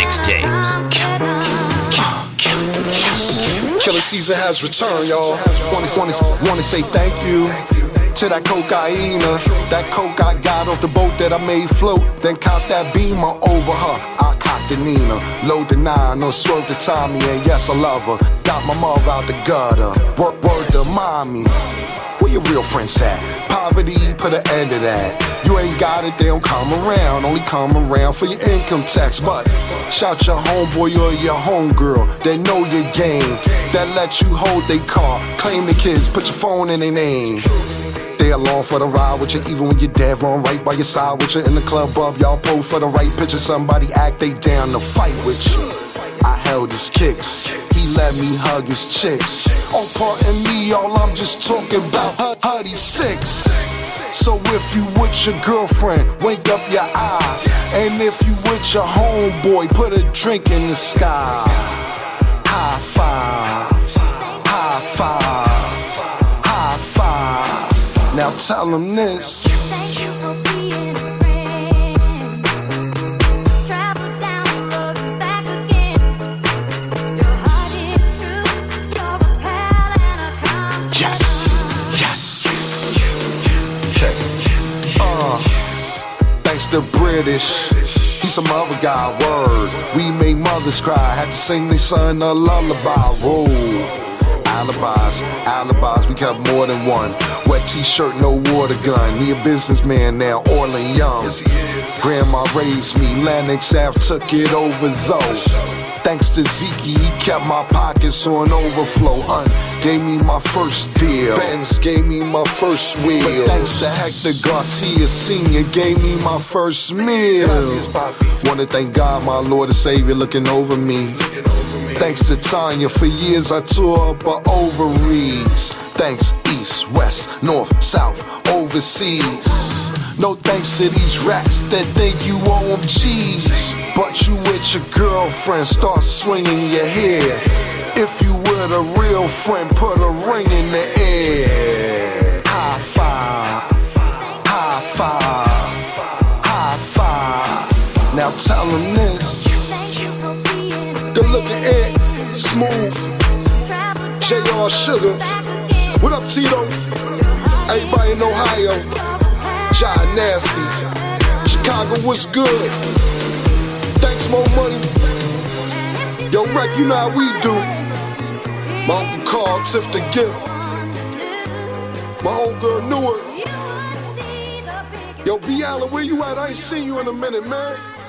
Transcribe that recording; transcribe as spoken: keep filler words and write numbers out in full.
mixtapes. Killer season has returned, y'all. Wanna, wanna, wanna say thank you to that cocaine, that coke I got off the boat that I made float. Then caught that beamer over her. I cocked the Nina, load the nine, no swerve the Tommy, and yes I love her. Got my mother out the gutter, word, word to mommy. Where your real friends at? Poverty, put an end to that. You ain't got it, they don't come around. Only come around for your income tax. But shout your homeboy or your homegirl that know your game, that let you hold their car, claim the kids, put your phone in their name. They along for the ride with you, even when you're dead wrong, right by your side with you. In the club up, y'all pose for the right picture. Somebody act they down to fight with you. I held his kicks, he let me hug his chicks. Oh, pardon me, y'all, I'm just talking about Huddy Six. So if you with your girlfriend, wake up your eye. And if you with your homeboy, put a drink in the sky. High five, high five, high five. Now tell them this. Yes, yes. Okay. Uh, thanks to British, he's some other guy, word. We made mothers cry, had to sing their son a lullaby. Whoa. Alibis, alibis, we kept more than one. Wet t-shirt, no water gun. Me a businessman now, Orland Young. Grandma raised me, Lennox Ave took it over though. Thanks to Zeke, he kept my pockets on overflow. Un gave me my first deal. Benz gave me my first wheel. But thanks to Hector Garcia Senior gave me my first meal. Wanna thank God, my Lord and Savior, looking over me. Thanks to Tanya, for years I tore up her ovaries. Thanks east, west, north, south, overseas. No thanks to these rats that think you owe them cheese. But you with your girlfriend, start swinging your hair. If you with a real friend, put a ring in the air. High five, high five, high five. Now tell them this. Good looking Ed, Smooth, J R Sugar. What up, Tito? Everybody in Ohio, John Nasty, Chicago, what's good? Thanks, Mo Money. Yo, Rec, you know how we do. My Uncle Carl, Tiff the Gift. My homegirl Newark. Yo, B. Allen, where you at? I ain't seen you in a minute, man.